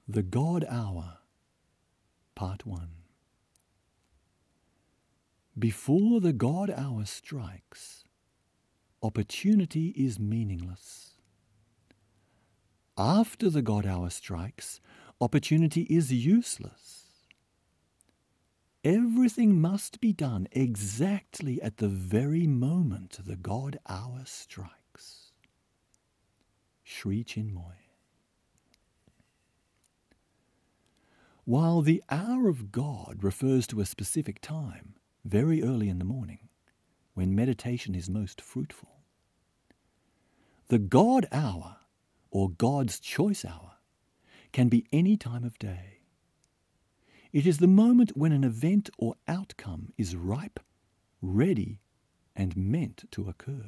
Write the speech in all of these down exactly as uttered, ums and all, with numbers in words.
The God Hour, Part one. Before the God hour strikes, opportunity is meaningless. After the God hour strikes, opportunity is useless. Everything must be done exactly at the very moment the God hour strikes. Sri Chinmoy. While the hour of God refers to a specific time, very early in the morning, when meditation is most fruitful, the God hour, or God's choice hour, can be any time of day. It is the moment when an event or outcome is ripe, ready, and meant to occur.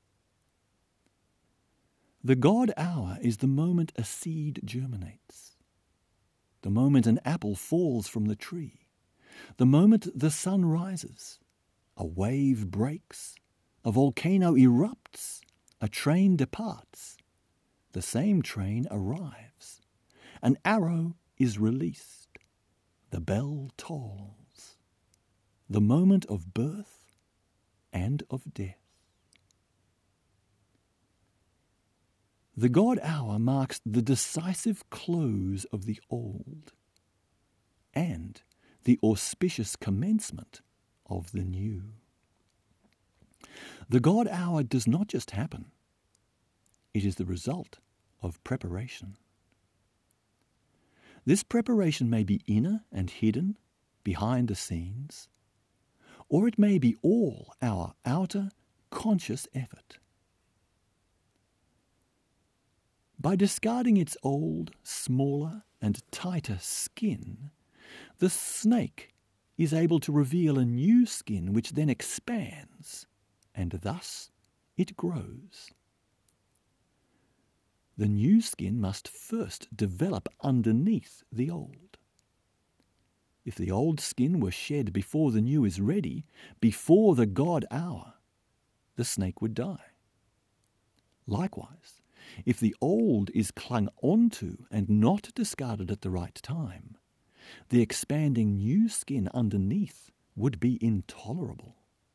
The God hour is the moment a seed germinates, the moment an apple falls from the tree, the moment the sun rises, a wave breaks, a volcano erupts, a train departs, the same train arrives, an arrow is released, the bell tolls, the moment of birth and of death. The God hour marks the decisive close of the old and the auspicious commencement of the new. The God hour does not just happen. It is the result of preparation. This preparation may be inner and hidden, behind the scenes, or it may be all our outer, conscious effort. By discarding its old, smaller, and tighter skin, the snake is able to reveal a new skin which then expands, and thus it grows. The new skin must first develop underneath the old. If the old skin were shed before the new is ready, before the God hour, the snake would die. Likewise, if the old is clung onto and not discarded at the right time, the expanding new skin underneath would be intolerable.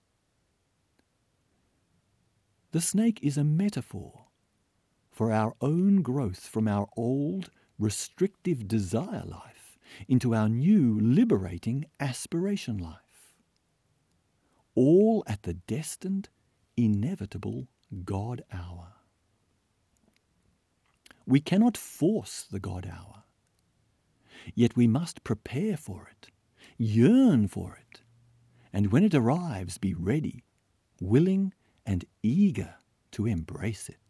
The snake is a metaphor for our own growth from our old, restrictive desire life into our new, liberating aspiration life. All at the destined, inevitable God hour. We cannot force the God hour, yet we must prepare for it, yearn for it, and when it arrives, be ready, willing, and eager to embrace it.